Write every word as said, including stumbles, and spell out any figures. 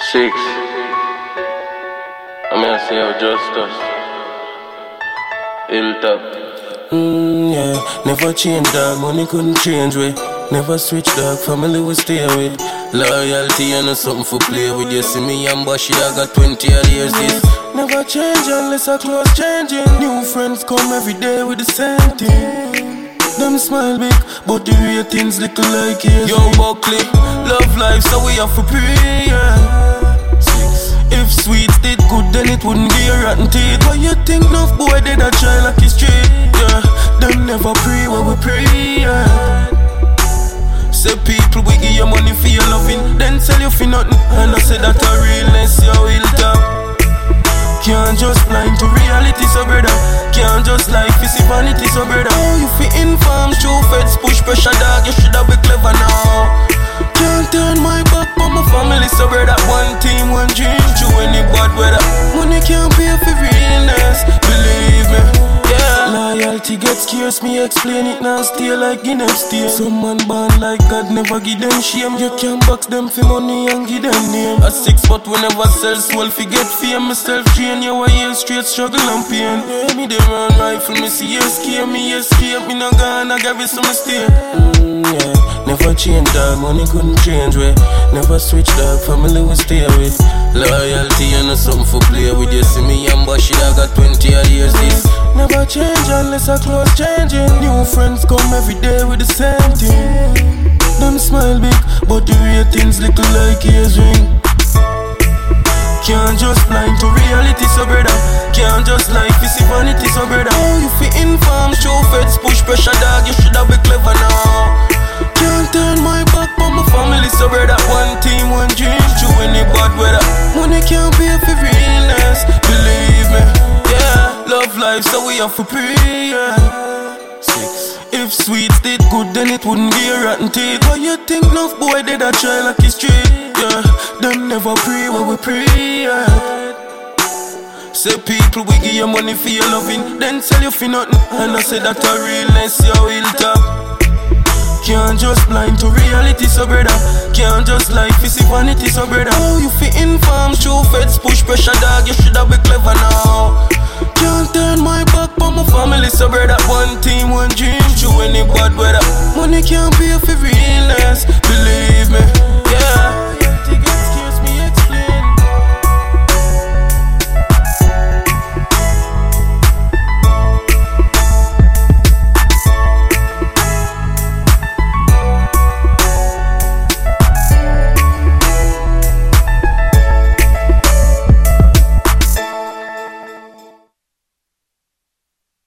Six. I'm gonna say how justice. Hilltop. Mm, yeah, never change dog, money couldn't change way. Never switch dog, family will stay with. Loyalty and not something for play with. You see me and Bashi, I got twenty odd years this. Never change unless I close changing. New friends come every day with the same thing. Them smile big, but the ratings little like yes. Yo Buckley, love life so we have to pray, yeah. Six. If sweets did good then it wouldn't be a rotten teeth. Why you think enough boy did a try like it's straight, yeah. Them never pray what we pray, yeah. Say people we give you money for your loving, then sell you for nothing. And I say that a realness you will top. Can't just blind to reality, so brother. Can't just like this vanity, so brother. Oh, you fi inform, true feds push pressure, dog. You shoulda be clever now. Can't turn my back on my family, so brother. One team, one dream, through any bad weather. Money can't pay for realness, believe me. Yeah. Loyalty gets scarce, me explain it now. Stay like Guinness stay. Some man born like God, never give them shame. You can't box them for money and give them name. A six but we never sell soul, forget fame. Myself train you a year straight struggle and pain. Yeah, me the run rifle, me see escape, me escape. Me no gonna give you some mistake. Mm, yeah. Never change dog, money couldn't change way. Never switch dog, family will stay with. Loyalty and not something for play with. You see me and Bashi, I got twenty odd years this. Never change unless I close changing. New friends come every day with the same thing. Them smile big, but the ratings little like ears ring. Can't just blind to reality, so brother. Can't just like this vanity, so brother. Oh, you fi inform, show feds push pressure, dog. You shoulda be clever now. Can't turn my back on my family, so brother. One team, one dream, through any bad weather. Money can't pay for realness, believe me. Yeah, love life, so we have to pray, yeah. Six. If sweets did good, then it wouldn't be a rotten teeth. Why you think enough boy did a try like it's straight, yeah. Them never pray what we pray, yeah. Say people we give you money for your loving, then sell you for nothing. And I say that a realness you will top. Can't just blind to reality, so brother. Can't just like this vanity, so brother. Oh, you fi inform, true feds push pressure, dog. You shoulda be clever now. Can't turn my back on my family, so brother. One team, one dream, through any bad weather. Money can't pay for realness, believe me.